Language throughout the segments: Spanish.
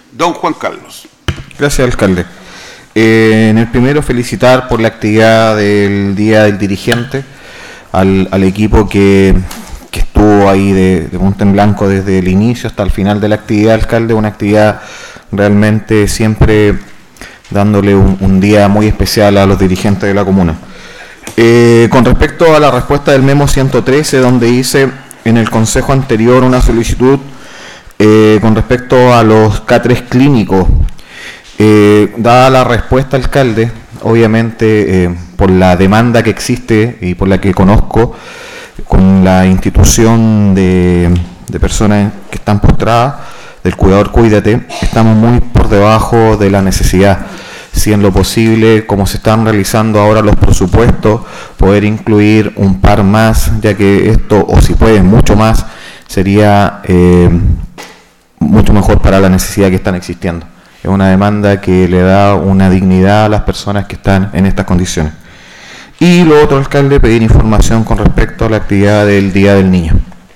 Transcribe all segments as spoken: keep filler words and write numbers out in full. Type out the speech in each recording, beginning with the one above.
Don Juan Carlos. Gracias, alcalde. Eh, en el primero, felicitar por la actividad del Día del Dirigente al, al equipo que, que estuvo ahí de, de punta en blanco desde el inicio hasta el final de la actividad, alcalde. Una actividad realmente siempre dándole un, un día muy especial a los dirigentes de la comuna. Eh, con respecto a la respuesta del memo ciento trece, donde hice en el consejo anterior una solicitud eh, con respecto a los catres clínicos, eh, dada la respuesta, alcalde, obviamente eh, por la demanda que existe y por la que conozco con la institución de, de personas que están postradas, del cuidador Cuídate, estamos muy por debajo de la necesidad. Si en lo posible, como se están realizando ahora los presupuestos, poder incluir un par más, ya que esto, o si pueden mucho más, sería eh, mucho mejor para la necesidad que están existiendo. Es una demanda que le da una dignidad a las personas que están en estas condiciones. Y lo otro, alcalde, pedir información con respecto a la actividad del Día del Niño.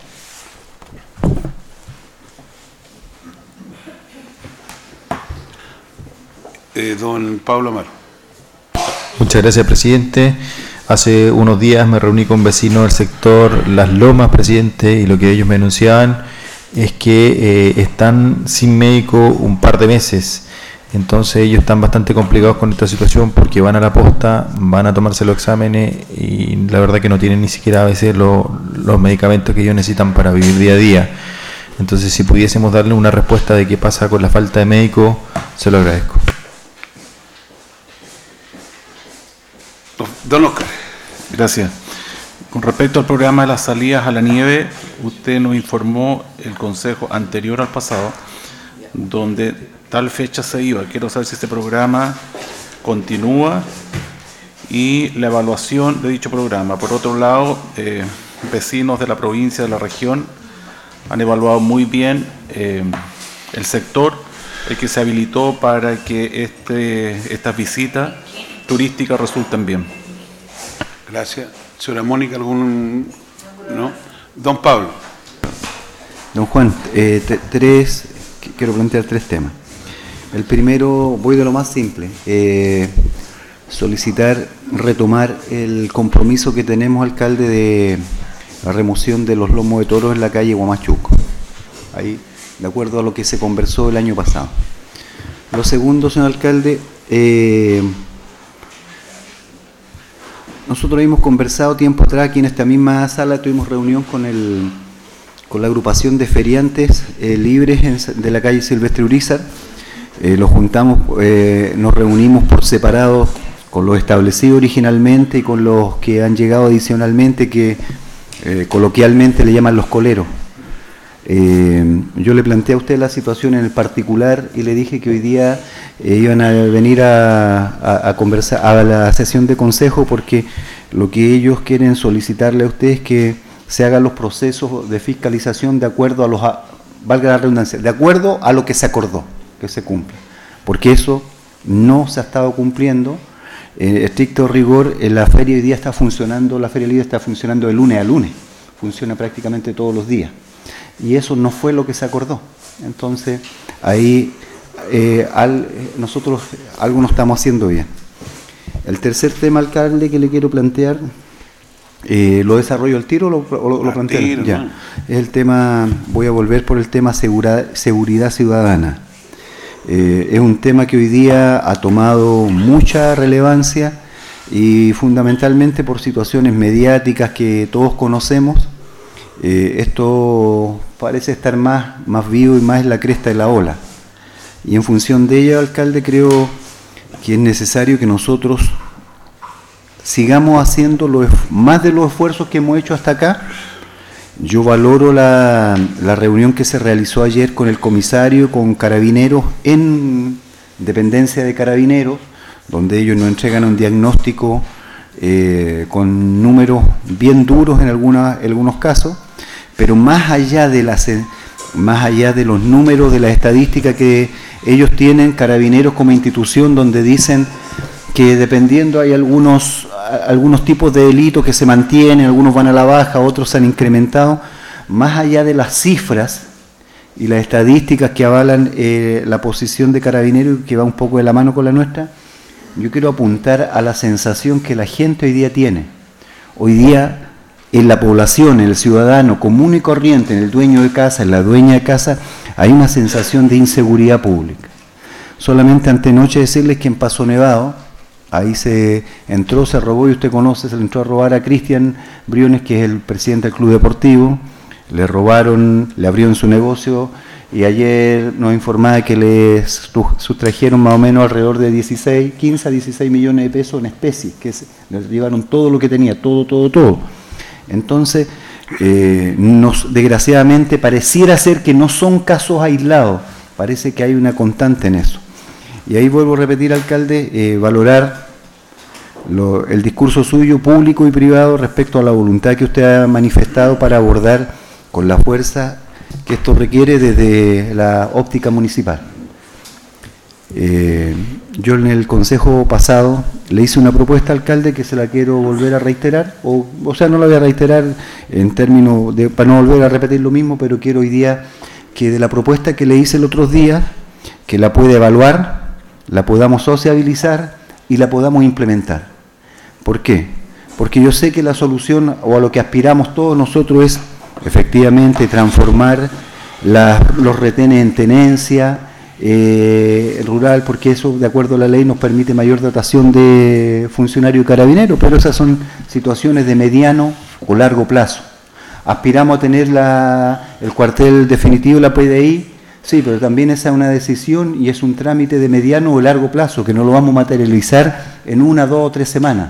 Eh, don Pablo Amaro. Muchas gracias, presidente. Hace unos días me reuní con vecinos del sector Las Lomas, presidente, y lo que ellos me anunciaban es que eh, están sin médico un par de meses. Entonces ellos están bastante complicados con esta situación porque van a la posta, van a tomarse los exámenes y la verdad que no tienen ni siquiera a veces lo, los medicamentos que ellos necesitan para vivir día a día. Entonces, si pudiésemos darle una respuesta de qué pasa con la falta de médicos, se lo agradezco. Don Oscar. Gracias. Con respecto al programa de las salidas a la nieve, usted nos informó el consejo anterior al pasado, donde tal fecha se iba. Quiero saber si este programa continúa y la evaluación de dicho programa. Por otro lado, eh, vecinos de la provincia, de la región, han evaluado muy bien eh, el sector, el que se habilitó para que este, estas visitas turísticas resulten bien. Gracias. Señora Mónica, ¿algún...? ¿No? Don Pablo. Don Juan, eh, tres, quiero plantear tres temas. El primero, voy de lo más simple, eh, solicitar, retomar el compromiso que tenemos, alcalde, de la remoción de los lomos de toros en la calle Huamachuco, ahí, de acuerdo a lo que se conversó el año pasado. Lo segundo, señor alcalde, eh, nosotros hemos conversado tiempo atrás aquí en esta misma sala, tuvimos reunión con el con la agrupación de feriantes eh, libres en, de la calle Silvestre Urizar. Eh, los juntamos, eh, nos reunimos por separado con los establecidos originalmente y con los que han llegado adicionalmente, que eh, coloquialmente le llaman los coleros. Eh, yo le planteé a usted la situación en el particular y le dije que hoy día eh, iban a venir a, a, a conversar a la sesión de consejo, porque lo que ellos quieren solicitarle a usted es que se hagan los procesos de fiscalización de acuerdo a los, a, valga la redundancia, de acuerdo a lo que se acordó, que se cumpla, porque eso no se ha estado cumpliendo. En estricto rigor, en la feria hoy día está funcionando, la Feria Libre está funcionando de lunes a lunes, funciona prácticamente todos los días. Y eso no fue lo que se acordó. Entonces, ahí eh, al, nosotros algo no estamos haciendo bien. El tercer tema, alcalde, que le quiero plantear, eh, ¿lo desarrollo al tiro o lo, o lo, lo planteo? Tiro, ya. ¿No? Es el tema, voy a volver por el tema segura, seguridad ciudadana. Eh, es un tema que hoy día ha tomado mucha relevancia y fundamentalmente por situaciones mediáticas que todos conocemos. Eh, esto parece estar más, más vivo y más en la cresta de la ola. Y en función de ello, alcalde, creo que es necesario que nosotros sigamos haciendo lo, más de los esfuerzos que hemos hecho hasta acá. Yo valoro la, la reunión que se realizó ayer con el comisario, con Carabineros, en dependencia de Carabineros, donde ellos nos entregan un diagnóstico Eh, con números bien duros en alguna, algunos casos, pero más allá de las, más allá de los números, de la estadística que ellos tienen, Carabineros como institución, donde dicen que dependiendo hay algunos, algunos tipos de delitos que se mantienen, algunos van a la baja, otros se han incrementado, más allá de las cifras y las estadísticas que avalan eh, la posición de Carabineros, que va un poco de la mano con la nuestra, yo quiero apuntar a la sensación que la gente hoy día tiene. Hoy día, en la población, en el ciudadano común y corriente, en el dueño de casa, en la dueña de casa, hay una sensación de inseguridad pública. Solamente antenoche decirles que en Paso Nevado, ahí se entró, se robó, y usted conoce, se le entró a robar a Cristian Briones, que es el presidente del Club Deportivo. Le robaron, le abrieron su negocio, y ayer nos informaba que le sustrajeron más o menos alrededor de dieciséis, quince a dieciséis millones de pesos en especies, que se, le llevaron todo lo que tenía, todo, todo, todo. Entonces, eh, nos, desgraciadamente, pareciera ser que no son casos aislados, parece que hay una constante en eso. Y ahí vuelvo a repetir, alcalde, eh, valorar lo, el discurso suyo, público y privado, respecto a la voluntad que usted ha manifestado para abordar con la fuerza que esto requiere desde la óptica municipal. Eh, yo en el consejo pasado le hice una propuesta, alcalde, que se la quiero volver a reiterar, o, o sea, no la voy a reiterar en términos de, para no volver a repetir lo mismo, pero quiero hoy día que de la propuesta que le hice el otro día, que la pueda evaluar, la podamos sociabilizar y la podamos implementar. ¿Por qué? Porque yo sé que la solución, o a lo que aspiramos todos nosotros, es efectivamente transformar la, los retenes en tenencia eh, rural, porque eso, de acuerdo a la ley, nos permite mayor dotación de funcionarios y carabineros, pero esas son situaciones de mediano o largo plazo. Aspiramos a tener la, el cuartel definitivo, la P D I, sí, pero también esa es una decisión y es un trámite de mediano o largo plazo, que no lo vamos a materializar en una, dos o tres semanas.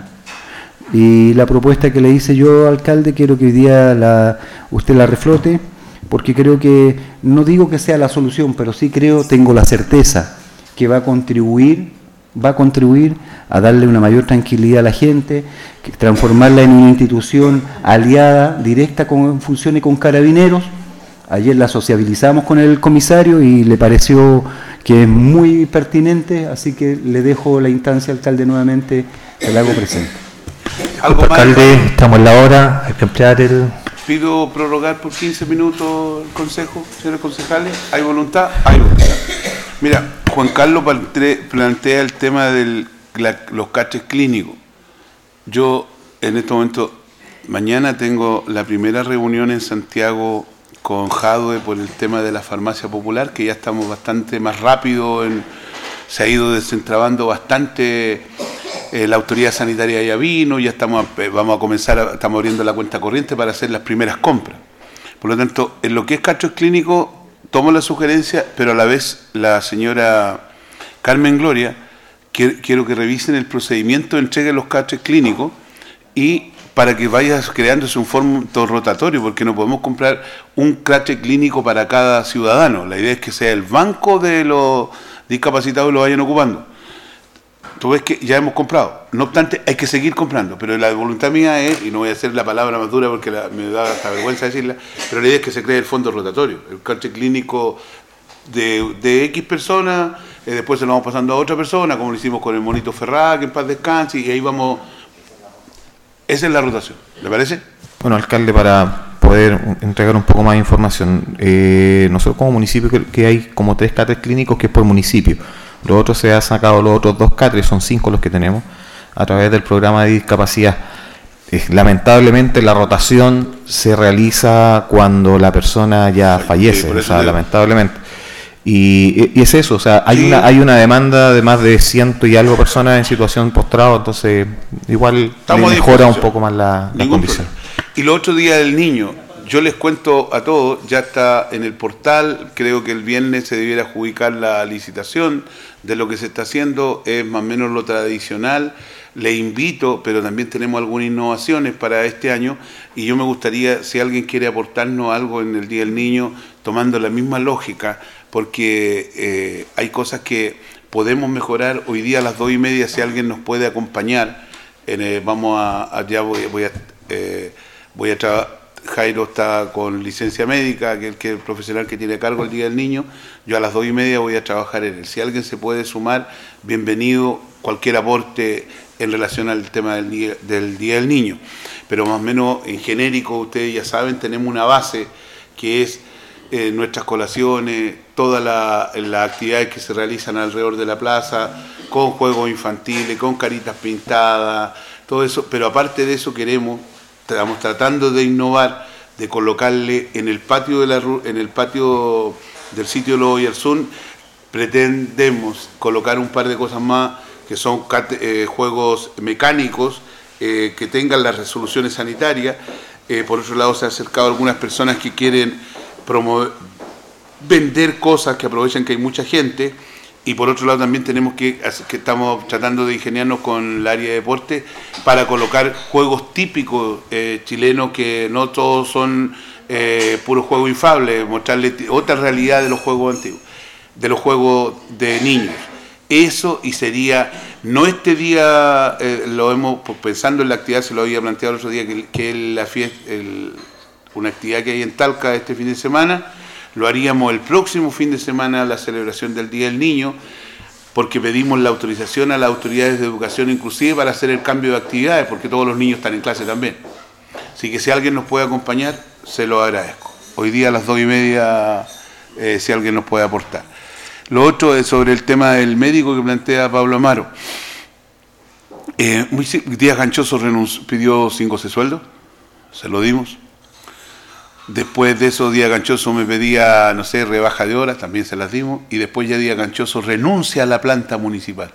Y la propuesta que le hice yo, alcalde, quiero que hoy día la, usted la reflote, porque creo que, no digo que sea la solución, pero sí creo, tengo la certeza que va a contribuir, va a contribuir a darle una mayor tranquilidad a la gente, que transformarla en una institución aliada, directa, con funciones con carabineros. Ayer la sociabilizamos con el comisario y le pareció que es muy pertinente, así que le dejo la instancia, alcalde, nuevamente, se la hago presente. ¿Algo más? Alcalde, estamos en la hora, hay que emplear el... Pido prorrogar por quince minutos el consejo, señores concejales. ¿Hay voluntad? Hay voluntad. Mira, Juan Carlos plantea el tema de los caches clínicos. Yo, en este momento, mañana tengo la primera reunión en Santiago con Jadwe por el tema de la farmacia popular, que ya estamos bastante más rápido, en, se ha ido desentrabando bastante. Eh, la autoridad sanitaria ya vino, ya estamos eh, vamos a comenzar, a, estamos abriendo la cuenta corriente para hacer las primeras compras. Por lo tanto, en lo que es casos clínicos, tomo la sugerencia, pero a la vez la señora Carmen Gloria, que, quiero que revisen el procedimiento de entrega de los casos clínicos y para que vayas creándose un formato rotatorio, porque no podemos comprar un cache clínico para cada ciudadano. La idea es que sea el banco de los discapacitados y lo vayan ocupando. Tú ves que ya hemos comprado, no obstante hay que seguir comprando, pero la voluntad mía es, y no voy a hacer la palabra más dura porque la, me da hasta vergüenza decirla, pero la idea es que se cree el fondo rotatorio, el cache clínico de, de X personas, eh, después se lo vamos pasando a otra persona, como lo hicimos con el monito Ferrá, que en paz descanse, y ahí vamos, esa es la rotación, ¿le parece? Bueno, alcalde, para poder entregar un poco más de información, eh, nosotros como municipio que, que hay como tres catres clínicos que es por municipio. Los otros se han sacado los otros dos catres, son cinco los que tenemos, a través del programa de discapacidad. Eh, lamentablemente la rotación se realiza cuando la persona ya sí, fallece, sí, o sea, lamentablemente. Y, y es eso, o sea, hay, sí. una, hay una demanda de más de ciento y algo personas en situación postrado, entonces igual le mejora un poco más la, la condición. Problema. Y los otros días del niño, yo les cuento a todos, ya está en el portal, creo que el viernes se debiera adjudicar la licitación de lo que se está haciendo, es más o menos lo tradicional. Le invito, pero también tenemos algunas innovaciones para este año y yo me gustaría, si alguien quiere aportarnos algo en el Día del Niño, tomando la misma lógica, porque eh, hay cosas que podemos mejorar hoy día a las dos y media, si alguien nos puede acompañar, en, eh, vamos a, allá voy, voy a, eh, voy a trabajar. Jairo está con licencia médica, que es el, que el profesional que tiene a cargo el Día del Niño. Yo a las dos y media voy a trabajar en él. Si alguien se puede sumar, bienvenido, cualquier aporte en relación al tema del día, del día del Niño. Pero más o menos en genérico, ustedes ya saben, tenemos una base que es eh, nuestras colaciones, todas las la actividades que se realizan alrededor de la plaza, con juegos infantiles, con caritas pintadas, todo eso, pero aparte de eso queremos, estamos tratando de innovar, de colocarle en el patio de la en el patio del sitio Lobo y Arzún, pretendemos colocar un par de cosas más que son eh, juegos mecánicos eh, que tengan las resoluciones sanitarias. Eh, por otro lado, se han acercado algunas personas que quieren promover, vender cosas que aprovechan que hay mucha gente. Y por otro lado también tenemos que, que estamos tratando de ingeniarnos con el área de deporte para colocar juegos típicos eh, chilenos que no todos son eh, puros juegos infables, mostrarles otra realidad de los juegos antiguos, de los juegos de niños. Eso y sería, no este día, eh, lo hemos, pues, pensando en la actividad, se lo había planteado el otro día, que, que la fiesta, el, una actividad que hay en Talca este fin de semana, lo haríamos el próximo fin de semana, la celebración del Día del Niño, porque pedimos la autorización a las autoridades de educación inclusive para hacer el cambio de actividades, porque todos los niños están en clase también. Así que si alguien nos puede acompañar, se lo agradezco. Hoy día a las dos y media, eh, si alguien nos puede aportar. Lo otro es sobre el tema del médico que plantea Pablo Amaro. Eh, muy, Díaz Ganchoso pidió sin goce sueldo, se lo dimos. Después de eso, Díaz Ganchoso me pedía, no sé, rebaja de horas, también se las dimos. Y después ya Díaz Ganchoso renuncia a la planta municipal.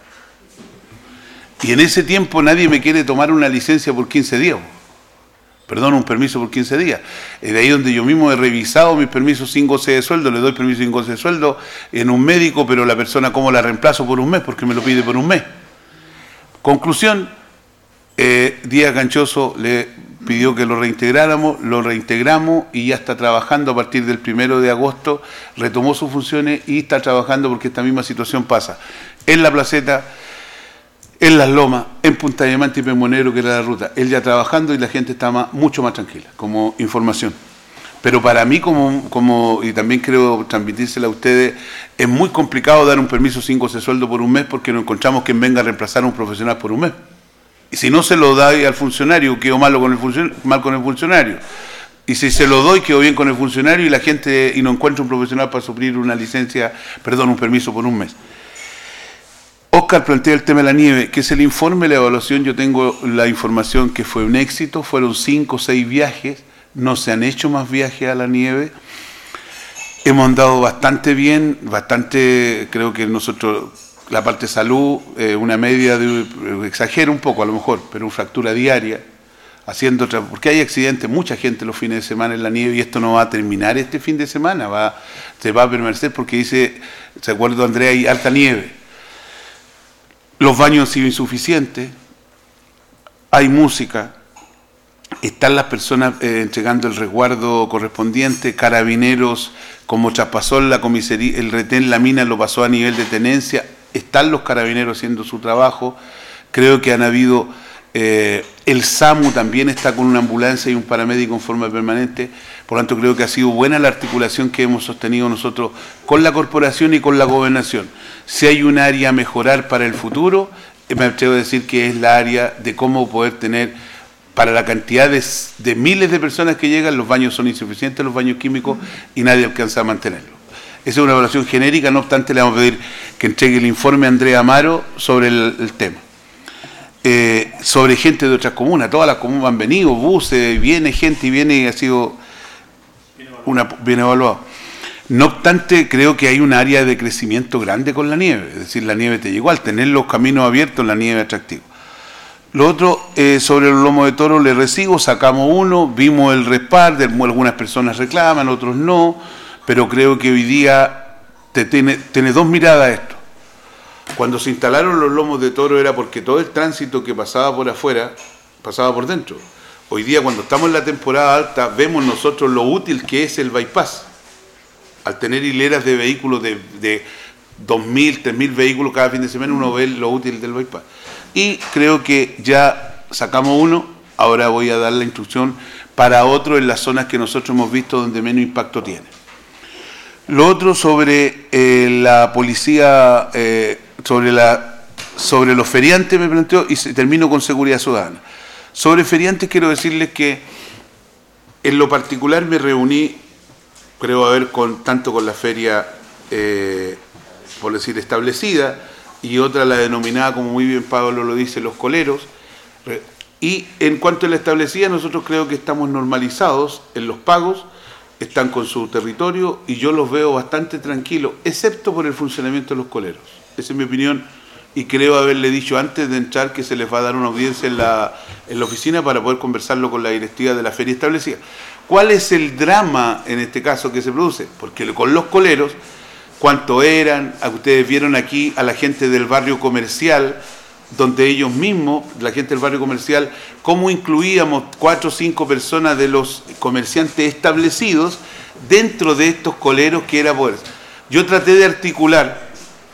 Y en ese tiempo nadie me quiere tomar una licencia por quince días. Perdón, un permiso por quince días. Es de ahí donde yo mismo he revisado mis permisos sin goce de sueldo, le doy permiso sin goce de sueldo en un médico, pero la persona cómo la reemplazo por un mes, porque me lo pide por un mes. Conclusión, eh, Díaz Ganchoso le pidió que lo reintegráramos, lo reintegramos y ya está trabajando a partir del primero de agosto, retomó sus funciones y está trabajando porque esta misma situación pasa en La Placeta, en Las Lomas, en Punta Diamante y Pemonero, que era la ruta. Él ya trabajando y la gente está más, mucho más tranquila, como información. Pero para mí, como, como y también creo transmitírsela a ustedes, es muy complicado dar un permiso sin goce de sueldo por un mes porque nos encontramos quien venga a reemplazar a un profesional por un mes. Y si no se lo da al funcionario, quedó malo con el funcionario, mal con el funcionario. Y si se lo doy, quedó bien con el funcionario y la gente y no encuentra un profesional para suplir una licencia, perdón, un permiso por un mes. Oscar plantea el tema de la nieve, que es el informe, la evaluación. Yo tengo la información que fue un éxito, fueron cinco o seis viajes, no se han hecho más viajes a la nieve. Hemos andado bastante bien, bastante, creo que nosotros, la parte de salud, eh, una media de, exagero un poco a lo mejor, pero una fractura diaria, haciendo otra, porque hay accidentes, mucha gente los fines de semana en la nieve y esto no va a terminar este fin de semana, va, se va a permanecer porque dice, se acuerda Andrea, hay alta nieve. Los baños han sido insuficientes, hay música, están las personas eh, entregando el resguardo correspondiente, carabineros, como traspasó la comisaría, el retén, la mina lo pasó a nivel de tenencia, están los carabineros haciendo su trabajo, creo que han habido, eh, el SAMU también está con una ambulancia y un paramédico en forma permanente, por lo tanto creo que ha sido buena la articulación que hemos sostenido nosotros con la corporación y con la gobernación. Si hay un área a mejorar para el futuro, me atrevo a decir que es la área de cómo poder tener, para la cantidad de, de miles de personas que llegan, los baños son insuficientes, los baños químicos, y nadie alcanza a mantenerlos. Esa es una evaluación genérica, no obstante le vamos a pedir que entregue el informe a Andrea Amaro sobre el, el tema. Eh, sobre gente de otras comunas, todas las comunas han venido, buses, viene gente y viene y ha sido una, bien evaluado. No obstante, creo que hay un área de crecimiento grande con la nieve, es decir, la nieve te llegó, al tener los caminos abiertos, la nieve es atractiva. Lo otro, eh, sobre los lomos de toro, le recibo, sacamos uno, vimos el respaldo, algunas personas reclaman, otros no, pero creo que hoy día te tiene, tiene dos miradas esto. Cuando se instalaron los lomos de toro era porque todo el tránsito que pasaba por afuera, pasaba por dentro. Hoy día, cuando estamos en la temporada alta, vemos nosotros lo útil que es el bypass. Al tener hileras de vehículos de, de dos mil, tres mil vehículos cada fin de semana, uno ve lo útil del bypass. Y creo que ya sacamos uno, ahora voy a dar la instrucción para otro en las zonas que nosotros hemos visto donde menos impacto tiene. Lo otro sobre eh, la policía, eh, sobre, la, sobre los feriantes me planteó, y termino con seguridad ciudadana. Sobre feriantes quiero decirles que en lo particular me reuní creo haber con, tanto con la feria, eh, por decir, establecida, y otra la denominada, como muy bien Pablo lo dice, los coleros. Y en cuanto a la establecida, nosotros creo que estamos normalizados en los pagos, están con su territorio y yo los veo bastante tranquilos, excepto por el funcionamiento de los coleros. Esa es mi opinión y creo haberle dicho antes de entrar que se les va a dar una audiencia en la, en la oficina para poder conversarlo con la directiva de la feria establecida. ¿Cuál es el drama en este caso que se produce? Porque con los coleros, ¿cuánto eran? Ustedes vieron aquí a la gente del barrio comercial, donde ellos mismos, la gente del barrio comercial, cómo incluíamos cuatro o cinco personas de los comerciantes establecidos dentro de estos coleros que era poder. Yo traté de articular,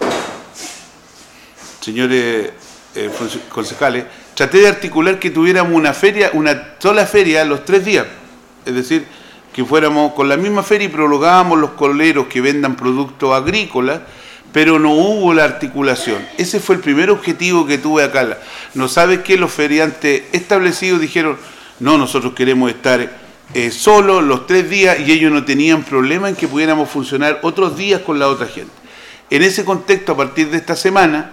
señores eh, concejales, traté de articular que tuviéramos una feria, una sola feria los tres días, es decir, que fuéramos con la misma feria y prolongábamos los coleros que vendan productos agrícolas, pero no hubo la articulación. Ese fue el primer objetivo que tuve acá. ¿No sabes qué? Los feriantes establecidos dijeron, no, nosotros queremos estar eh, solos los tres días, y ellos no tenían problema en que pudiéramos funcionar otros días con la otra gente. En ese contexto, a partir de esta semana,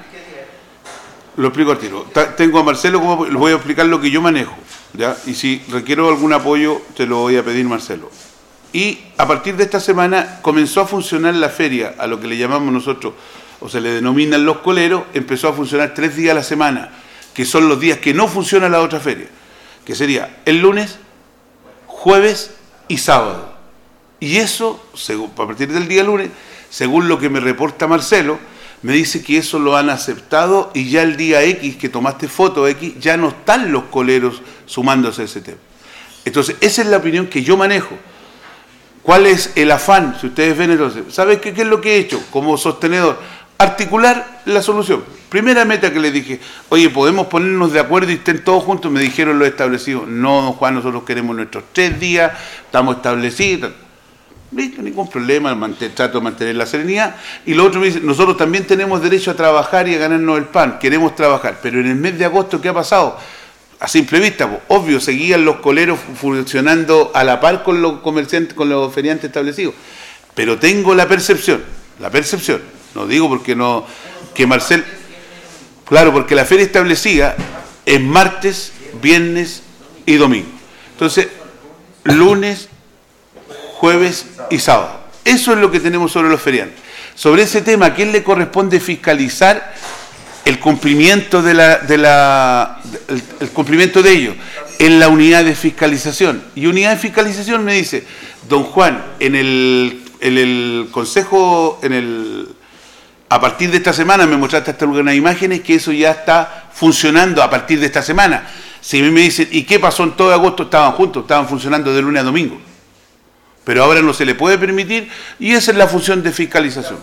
lo explico al tiro. Tengo a Marcelo, como les voy a explicar lo que yo manejo, ¿ya? Y si requiero algún apoyo, te lo voy a pedir, Marcelo. Y a partir de esta semana comenzó a funcionar la feria, a lo que le llamamos nosotros, o se le denominan los coleros, empezó a funcionar tres días a la semana, que son los días que no funciona la otra feria, que sería el lunes, jueves y sábado. Y eso, según, a partir del día lunes, según lo que me reporta Marcelo, me dice que eso lo han aceptado y ya el día X, que tomaste foto X, ya no están los coleros sumándose a ese tema. Entonces, esa es la opinión que yo manejo. ¿Cuál es el afán? Si ustedes ven entonces, ¿sabes qué, qué es lo que he hecho como sostenedor? Articular la solución. Primera meta que les dije, oye, ¿podemos ponernos de acuerdo y estén todos juntos? Me dijeron los establecidos, no, don Juan, nosotros queremos nuestros tres días, estamos establecidos. Listo, ningún problema, trato de mantener la serenidad. Y lo otro me dice, nosotros también tenemos derecho a trabajar y a ganarnos el pan, queremos trabajar. Pero en el mes de agosto, ¿qué ha pasado? A simple vista, pues, obvio, seguían los coleros funcionando a la par con los comerciantes, con los feriantes establecidos. Pero tengo la percepción, la percepción, no digo porque no, que Marcel, claro, porque la feria establecida es martes, viernes y domingo. Entonces, lunes, jueves y sábado. Eso es lo que tenemos sobre los feriantes. Sobre ese tema, ¿a quién le corresponde fiscalizar el cumplimiento de la, de la el, el cumplimiento de ello? En la unidad de fiscalización. Y unidad de fiscalización me dice, don Juan, en el, en el consejo, en el a partir de esta semana me mostraste hasta algunas imágenes que eso ya está funcionando a partir de esta semana. Si a mí me dicen, ¿y qué pasó en todo agosto? Estaban juntos, estaban funcionando de lunes a domingo. Pero ahora no se le puede permitir y esa es la función de fiscalización.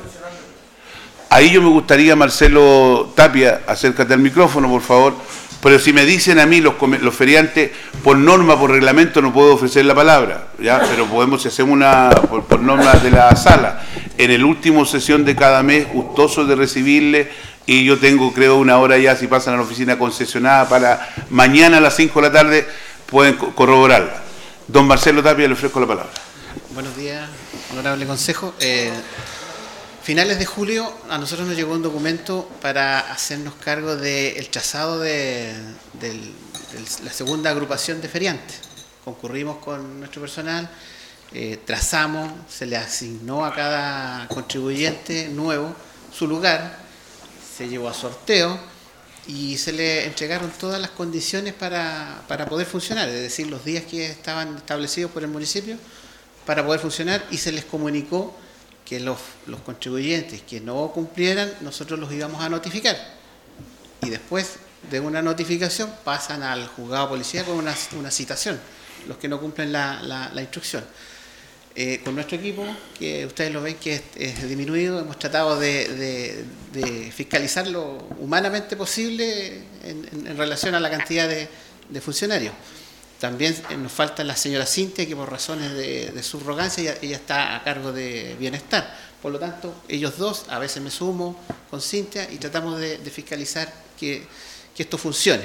Ahí yo me gustaría, Marcelo Tapia, acércate al micrófono, por favor, pero si me dicen a mí los, los feriantes, por norma, por reglamento, no puedo ofrecer la palabra, ¿ya? Pero podemos, si hacemos una, por, por norma de la sala, en el último sesión de cada mes, gustoso de recibirle, y yo tengo, creo, una hora ya, si pasan a la oficina concesionada, para mañana a las cinco de la tarde, pueden corroborarla. Don Marcelo Tapia, le ofrezco la palabra. Buenos días, honorable consejo. Eh, finales de julio a nosotros nos llegó un documento para hacernos cargo del trazado de, de, de la segunda agrupación de feriantes. Concurrimos con nuestro personal, eh, trazamos, se le asignó a cada contribuyente nuevo su lugar, se llevó a sorteo y se le entregaron todas las condiciones para, para poder funcionar, es decir, los días que estaban establecidos por el municipio para poder funcionar, y se les comunicó que los, los contribuyentes que no cumplieran, nosotros los íbamos a notificar. Y después de una notificación pasan al juzgado policial con una, una citación, los que no cumplen la, la, la instrucción. Eh, con nuestro equipo, que ustedes lo ven que es, es disminuido, hemos tratado de, de, de fiscalizar lo humanamente posible en, en, en relación a la cantidad de, de funcionarios. También nos falta la señora Cintia, que por razones de, de subrogancia ella, ella está a cargo de bienestar. Por lo tanto, ellos dos, a veces me sumo con Cintia y tratamos de, de fiscalizar que, que esto funcione.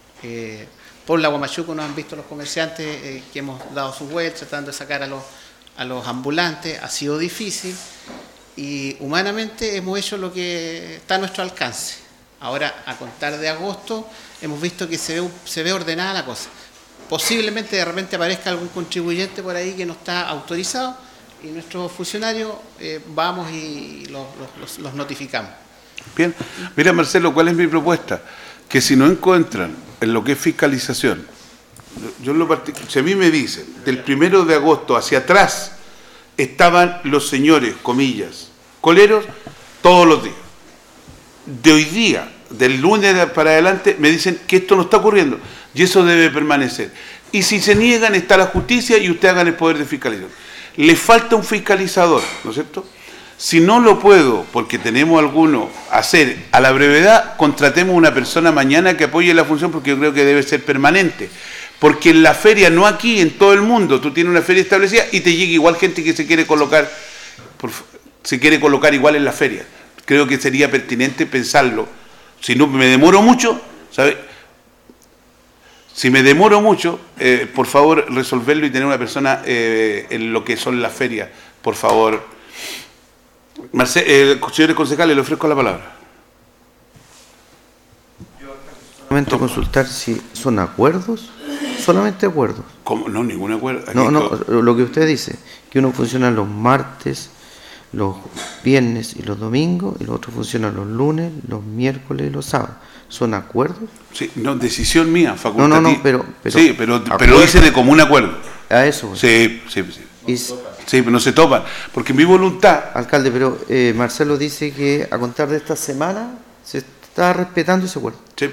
Eh, por la Guamachuco nos han visto los comerciantes eh, que hemos dado su vuelta, tratando de sacar a los, a los ambulantes, ha sido difícil y humanamente hemos hecho lo que está a nuestro alcance. Ahora, a contar de agosto, hemos visto que se ve, se ve ordenada la cosa. Posiblemente de repente aparezca algún contribuyente por ahí que no está autorizado y nuestros funcionarios eh, vamos y los, los, los notificamos. Bien, mira Marcelo, ¿cuál es mi propuesta? Que si no encuentran en lo que es fiscalización, yo en lo particular, si a mí me dicen, del primero de agosto hacia atrás, estaban los señores, comillas, coleros, todos los días. De hoy día, del lunes para adelante, me dicen que esto no está ocurriendo y eso debe permanecer. Y si se niegan, está la justicia y usted hagan el poder de fiscalización. Le falta un fiscalizador, ¿no es cierto? Si no lo puedo, porque tenemos alguno, hacer a la brevedad, contratemos una persona mañana que apoye la función, porque yo creo que debe ser permanente. Porque en la feria, no aquí, en todo el mundo, tú tienes una feria establecida y te llega igual gente que se quiere colocar, por, se quiere colocar igual en la feria. Creo que sería pertinente pensarlo. Si no me demoro mucho, ¿sabe? Si me demoro mucho, eh, por favor, resolverlo y tener una persona eh, en lo que son las ferias, por favor. Marce eh, señores concejales, le ofrezco la palabra. Solamente no. Consultar si son acuerdos, solamente acuerdos. ¿Cómo? No, ningún acuerdo. Aquí no, no, todo. Lo que usted dice, que uno funciona los martes, los viernes y los domingos, y los otros funcionan los lunes, los miércoles y los sábados. ¿Son acuerdos? Sí, no, decisión mía, facultativa. No, no, no, pero... pero sí, pero, pero lo hice de común acuerdo. A eso. Pues. Sí, sí, sí. Y, sí, pero no se topan, porque mi voluntad... Alcalde, pero eh, Marcelo dice que a contar de esta semana se está respetando ese acuerdo. Sí.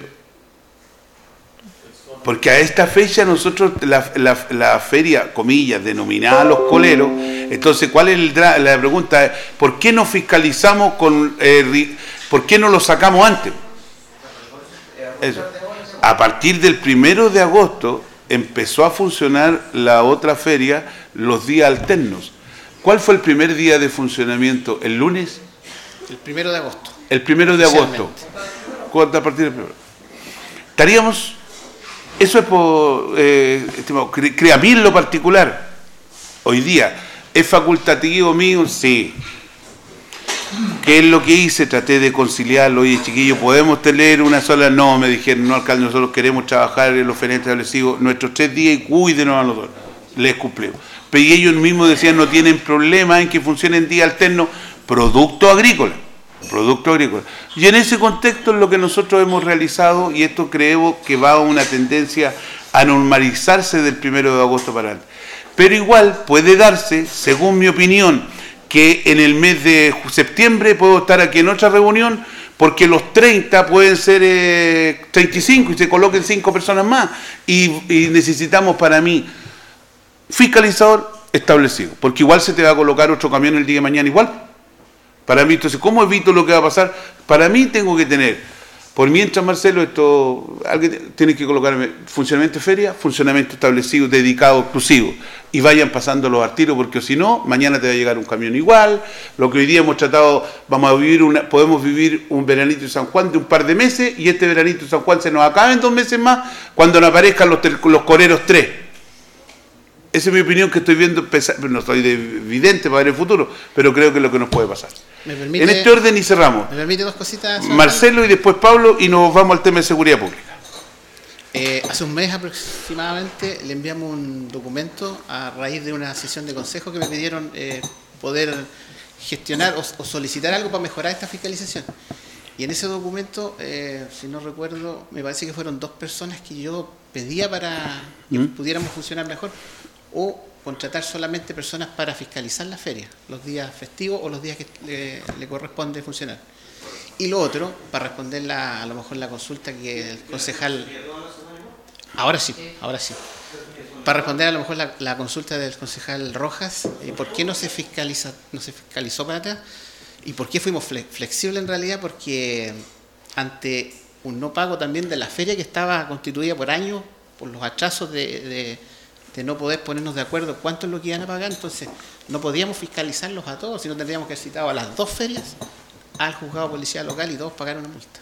Porque a esta fecha nosotros, la, la, la feria, comillas, denominada Los Coleros, entonces, ¿cuál es el, la pregunta? ¿Por qué no fiscalizamos con... Eh, ¿Por qué no lo sacamos antes? Eso. A partir del primero de agosto empezó a funcionar la otra feria los días alternos. ¿Cuál fue el primer día de funcionamiento? ¿El lunes? El primero de agosto. El primero de agosto. ¿Cuánto a partir del primero? Estaríamos... Eso es por... Eh, estimado, crea a mí en lo particular. Hoy día, ¿es facultativo mío? Sí. ¿Qué es lo que hice? Traté de conciliarlo. Oye, chiquillos, ¿podemos tener una sola? No, me dijeron, no, alcalde, nosotros queremos trabajar en los feriantes establecidos nuestros tres días y cuídenos a los dos. Les cumplimos. Pero ellos mismos decían, no tienen problema en que funcionen días alternos, producto agrícola. Producto agrícola. Y en ese contexto es lo que nosotros hemos realizado, y esto creo que va a una tendencia a normalizarse del primero de agosto para adelante. Pero igual puede darse, según mi opinión, que en el mes de septiembre puedo estar aquí en otra reunión, porque los treinta pueden ser eh, treinta y cinco y se coloquen cinco personas más, y, y necesitamos para mí fiscalizador establecido, porque igual se te va a colocar otro camión el día de mañana igual. Para mí, entonces, ¿cómo evito lo que va a pasar? Para mí tengo que tener, por mientras, Marcelo, esto, alguien tiene que colocarme funcionamiento de feria, funcionamiento establecido, dedicado, exclusivo, y vayan pasando los artiros, porque si no, mañana te va a llegar un camión igual. Lo que hoy día hemos tratado, vamos a vivir una, podemos vivir un veranito de San Juan de un par de meses, y este veranito de San Juan se nos acaba en dos meses más, cuando nos aparezcan los, los coreros tres. Esa es mi opinión, que estoy viendo, no estoy de evidente para ver el futuro, pero creo que es lo que nos puede pasar. ¿Me permite, en este orden y cerramos. ¿Me permite dos cositas? Marcelo y después Pablo, y nos vamos al tema de seguridad pública. Eh, hace un mes aproximadamente le enviamos un documento a raíz de una sesión de consejo que me pidieron eh, poder gestionar o, o solicitar algo para mejorar esta fiscalización. Y en ese documento, eh, si no recuerdo, me parece que fueron dos personas que yo pedía para que ¿Mm? pudiéramos funcionar mejor, o contratar solamente personas para fiscalizar la feria, los días festivos o los días que le, le corresponde funcionar. Y lo otro, para responder la, a lo mejor la consulta que el concejal... Ahora sí, ahora sí. Para responder a lo mejor la, la consulta del concejal Rojas, eh, ¿por qué no se fiscaliza, no se fiscalizó para atrás? ¿Y por qué fuimos flexibles en realidad? Porque ante un no pago también de la feria que estaba constituida por años, por los atrasos de, de, de no poder ponernos de acuerdo cuánto es lo que iban a pagar, entonces no podíamos fiscalizarlos a todos, sino tendríamos que haber citado a las dos ferias al juzgado policial local y todos pagar una multa.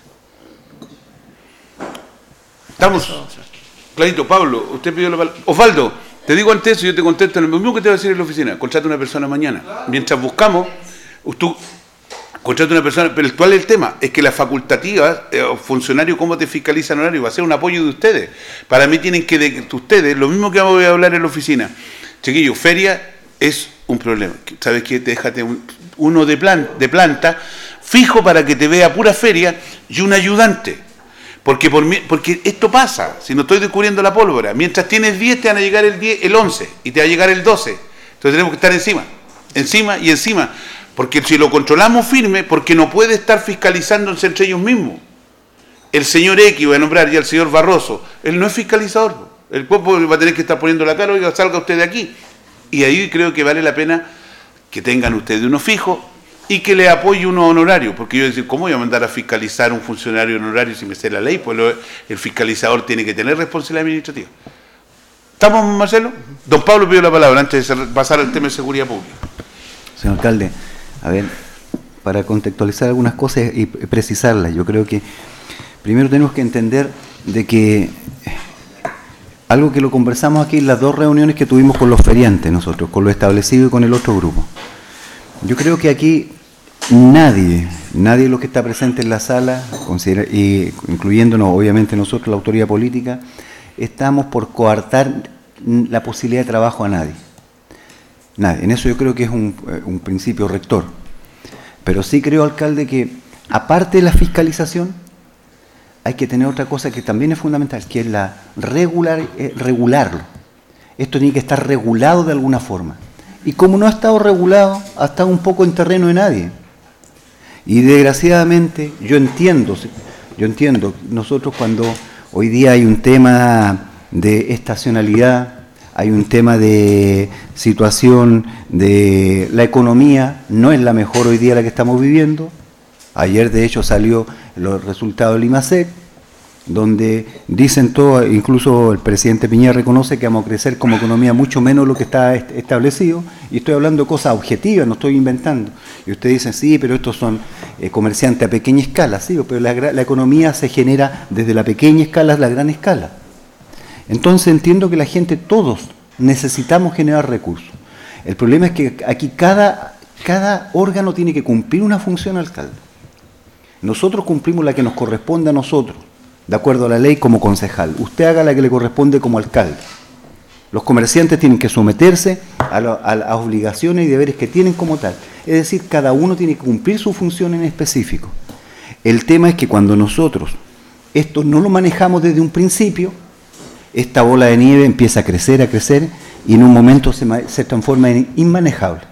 Estamos... Clarito, Pablo, usted pidió la palabra. Osvaldo, Te digo antes eso, yo te contesto lo mismo que te voy a decir en la oficina. Contrata una persona mañana. Mientras buscamos, tú contrata una persona, pero ¿cuál es el tema? Es que las facultativas, eh, funcionarios, ¿cómo te fiscalizan horario? Va a ser un apoyo de ustedes. Para mí tienen que, de, ustedes, lo mismo que voy a hablar en la oficina. Chiquillos, feria es un problema. ¿Sabes qué? Déjate un, uno de, plan, de planta fijo para que te vea pura feria y un ayudante. Porque, por mí, porque esto pasa, si no estoy descubriendo la pólvora. Mientras tienes diez, te van a llegar el diez, el once y te va a llegar el doce. Entonces tenemos que estar encima, encima y encima. Porque si lo controlamos firme, porque no puede estar fiscalizándose entre ellos mismos. El señor X, voy a nombrar ya el señor Barroso, él no es fiscalizador. El cuerpo va a tener que estar poniendo la cara, oiga, salga usted de aquí. Y ahí creo que vale la pena que tengan ustedes uno fijo y que le apoye uno honorario. Porque yo decir, ¿cómo voy a mandar a fiscalizar un funcionario honorario si me sé la ley? Pues lo, el fiscalizador tiene que tener responsabilidad administrativa. ¿Estamos, Marcelo? Don Pablo pidió la palabra antes de pasar al tema de seguridad pública. Señor alcalde, a ver, para contextualizar algunas cosas y precisarlas, yo creo que primero tenemos que entender de que algo que lo conversamos aquí en las dos reuniones que tuvimos con los feriantes nosotros, con lo establecido y con el otro grupo. Yo creo que aquí nadie, nadie de los que está presente en la sala, considera, y incluyéndonos obviamente nosotros, la autoridad política, estamos por coartar la posibilidad de trabajo a nadie. Nadie. En eso yo creo que es un, un principio rector. Pero sí creo, alcalde, que aparte de la fiscalización, hay que tener otra cosa que también es fundamental, que es la regular, eh, regularlo. Esto tiene que estar regulado de alguna forma. Y como no ha estado regulado, ha estado un poco en terreno de nadie. Y desgraciadamente, yo entiendo, yo entiendo, nosotros cuando hoy día hay un tema de estacionalidad, hay un tema de situación de la economía, no es la mejor hoy día la que estamos viviendo. Ayer de hecho salió los resultados del IMASEC, donde dicen todo, incluso el presidente Piñera reconoce que vamos a crecer como economía mucho menos de lo que está establecido, y estoy hablando de cosas objetivas, no estoy inventando. Y ustedes dicen, sí, pero estos son eh, comerciantes a pequeña escala, sí, pero la, la economía se genera desde la pequeña escala a la gran escala. Entonces entiendo que la gente, todos, necesitamos generar recursos. El problema es que aquí cada, cada órgano tiene que cumplir una función, alcalde. Nosotros cumplimos la que nos corresponde a nosotros, de acuerdo a la ley, como concejal. Usted haga la que le corresponde como alcalde. Los comerciantes tienen que someterse a, lo, a las obligaciones y deberes que tienen como tal. Es decir, cada uno tiene que cumplir su función en específico. El tema es que cuando nosotros esto no lo manejamos desde un principio, esta bola de nieve empieza a crecer, a crecer, y en un momento se, se transforma en inmanejable.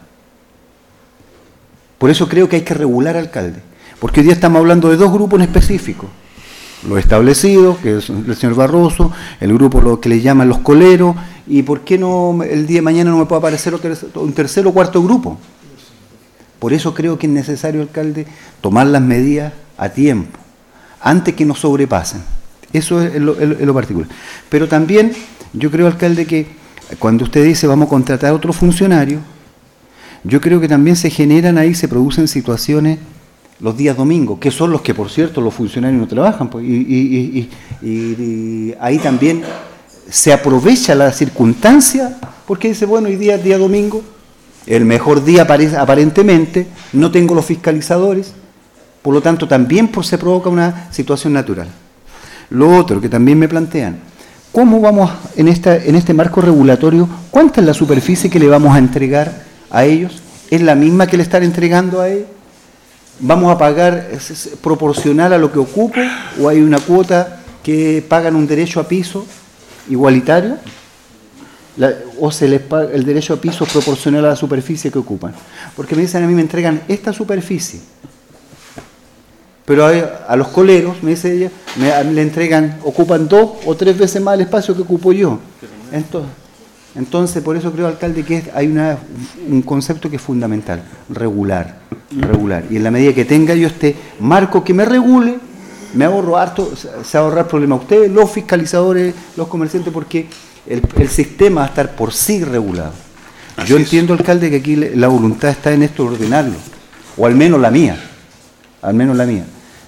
Por eso creo que hay que regular, alcalde, porque hoy día estamos hablando de dos grupos en específico. Los establecidos, que es el señor Barroso, el grupo lo que le llaman los coleros, y ¿por qué no el día de mañana no me puede aparecer un tercer o cuarto grupo? Por eso creo que es necesario, alcalde, tomar las medidas a tiempo, antes que nos sobrepasen. Eso es lo, es lo particular. Pero también yo creo, alcalde, que cuando usted dice vamos a contratar a otro funcionario, yo creo que también se generan ahí, se producen situaciones los días domingos, que son los que, por cierto, los funcionarios no trabajan, pues, y, y, y, y, y ahí también se aprovecha la circunstancia, porque dice, bueno, hoy día es día domingo, el mejor día aparentemente, no tengo los fiscalizadores, por lo tanto también pues, se provoca una situación natural. Lo otro que también me plantean, ¿cómo vamos en, esta, en este marco regulatorio, cuánta es la superficie que le vamos a entregar a ellos? ¿Es la misma que le están entregando a ellos? ¿Vamos a pagar es, es, proporcional a lo que ocupo o hay una cuota que pagan un derecho a piso igualitario? La, ¿O se les paga el derecho a piso proporcional a la superficie que ocupan? Porque me dicen, a mí me entregan esta superficie, pero a, a los coleros, me dice ella, me, le entregan, ocupan dos o tres veces más el espacio que ocupo yo. Entonces, entonces por eso creo, alcalde, que es, hay una, un concepto que es fundamental, regular, regular. Y en la medida que tenga yo este marco que me regule, me ahorro harto, se va a ahorrar problemas a ustedes, los fiscalizadores, los comerciantes, porque el, el sistema va a estar por sí regulado. Así yo entiendo, es. alcalde, que aquí la voluntad está en esto de ordenarlo, o al menos la mía, al menos la mía.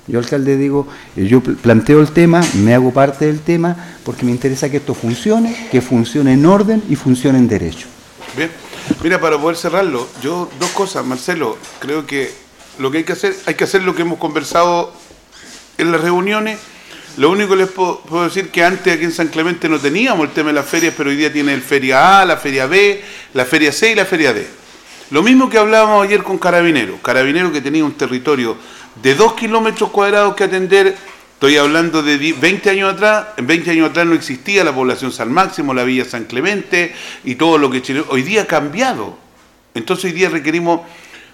Yo, alcalde, digo, eh, yo pl- planteo el tema, me hago parte del tema, porque me interesa que esto funcione, que funcione en orden y funcione en derecho. Bien, mira, para poder cerrarlo, yo dos cosas, Marcelo, creo que lo que hay que hacer, hay que hacer lo que hemos conversado en las reuniones. Lo único que les puedo, puedo decir que antes aquí en San Clemente no teníamos el tema de las ferias, pero hoy día tiene el Feria A, la Feria B, la Feria C y la Feria D. Lo mismo que hablábamos ayer con Carabineros, Carabineros que tenía un territorio de dos kilómetros cuadrados que atender. Estoy hablando de veinte años atrás. En veinte años atrás no existía la población San Máximo, la Villa San Clemente y todo lo que Chile. Hoy día ha cambiado. Entonces hoy día requerimos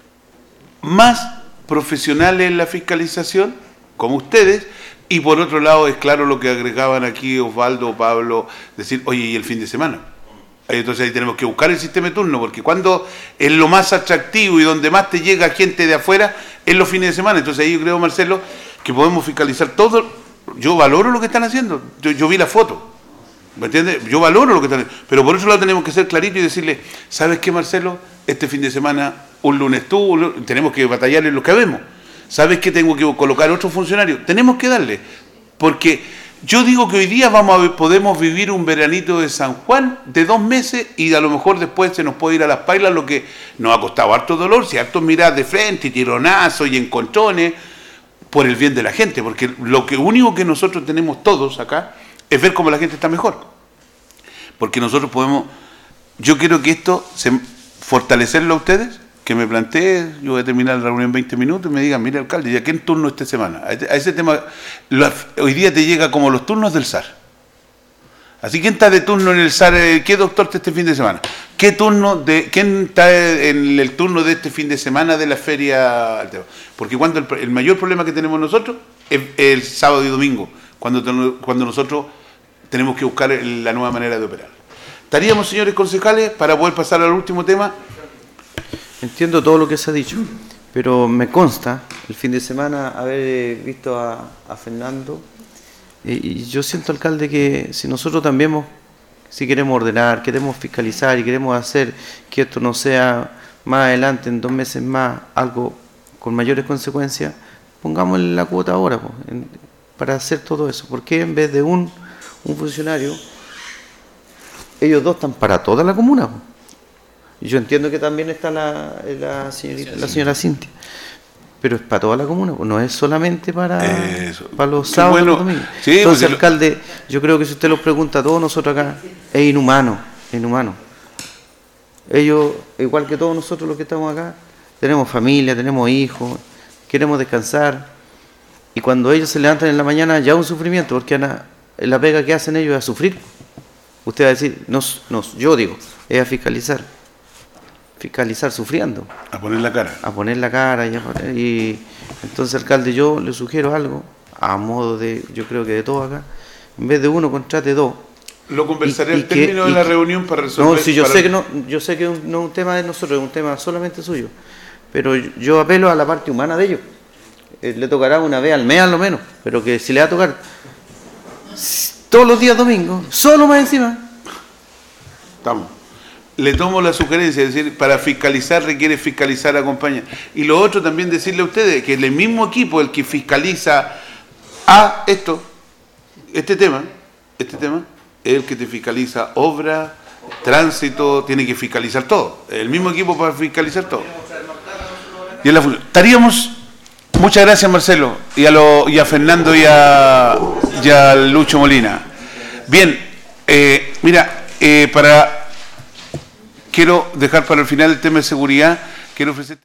más profesionales en la fiscalización, como ustedes, y por otro lado es claro lo que agregaban aquí Osvaldo, Pablo, decir, oye, ¿y el fin de semana? Entonces ahí tenemos que buscar el sistema de turno, porque cuando es lo más atractivo y donde más te llega gente de afuera, es los fines de semana. Entonces ahí yo creo, Marcelo, que podemos fiscalizar todo. Yo valoro lo que están haciendo, yo, yo vi la foto, ¿me entiendes? Yo valoro lo que están haciendo, pero por eso lado tenemos que ser claritos y decirle, ¿sabes qué, Marcelo? Este fin de semana, un lunes tú, un lunes, tenemos que batallar en lo que vemos. ¿Sabes qué? Tengo que colocar otro funcionario. Tenemos que darle, porque yo digo que hoy día vamos a, podemos vivir un veranito de San Juan de dos meses y a lo mejor después se nos puede ir a las pailas, lo que nos ha costado harto dolor, si harto mirar de frente y tironazos y encontrones, por el bien de la gente, porque lo que único que nosotros tenemos todos acá es ver cómo la gente está mejor. Porque nosotros podemos, yo quiero que esto, se, fortalecerlo a ustedes, que me plantee, yo voy a terminar la reunión en veinte minutos y me digan, mire, alcalde, ¿ya qué en turno esta semana? A ese tema, lo, hoy día te llega como los turnos del S A R. Así, ¿quién está de turno en el S A R? ¿Qué doctor está este fin de semana? ¿Qué turno de, ¿Quién está en el turno de este fin de semana de la feria? Porque cuando el, el mayor problema que tenemos nosotros es el sábado y domingo, cuando, cuando nosotros tenemos que buscar la nueva manera de operar. ¿Estaríamos, señores concejales, para poder pasar al último tema? Entiendo todo lo que se ha dicho, pero me consta el fin de semana haber visto a, a Fernando y, y yo siento, alcalde, que si nosotros también, si queremos ordenar, queremos fiscalizar y queremos hacer que esto no sea más adelante, en dos meses más, algo con mayores consecuencias, pongamos la cuota ahora pues, en, para hacer todo eso. ¿Por qué en vez de un, un funcionario, ellos dos están para toda la comuna? Pues? Yo entiendo que también está la, la, señorita, la señora Cintia, pero es para toda la comuna, no es solamente para, para los sábados y bueno, los domingos. Sí, entonces, pues, alcalde, yo creo que si usted los pregunta a todos nosotros acá, es inhumano, es inhumano. Ellos, igual que todos nosotros los que estamos acá, tenemos familia, tenemos hijos, queremos descansar, y cuando ellos se levantan en la mañana ya es un sufrimiento, porque Ana, la pega que hacen ellos es a sufrir. Usted va a decir, no, no, yo digo, es a fiscalizar. fiscalizar sufriendo. A poner la cara. A poner la cara. Y, a poner, y entonces, alcalde, yo le sugiero algo, a modo de, yo creo que de todo acá, en vez de uno, contrate dos. Lo conversaré al término de la reunión para resolver. No, si yo para... sé que no, yo sé que no es un tema de nosotros, es un tema solamente suyo, pero yo apelo a la parte humana de ellos. Eh, le tocará una vez al mes, al lo menos, pero que si le va a tocar todos los días domingos, solo más encima. Estamos. Le tomo la sugerencia, es decir, para fiscalizar requiere fiscalizar, acompañar. Y lo otro también decirle a ustedes que el mismo equipo el que fiscaliza a esto, este tema, este tema, es el que te fiscaliza obra, tránsito, tiene que fiscalizar todo. El mismo equipo para fiscalizar todo. Y en la función. Estaríamos, muchas gracias, Marcelo, y a, lo, y a Fernando y a, y a Lucho Molina. Bien, eh, mira, eh, para... Quiero dejar para el final el tema de seguridad. Quiero ofrecer...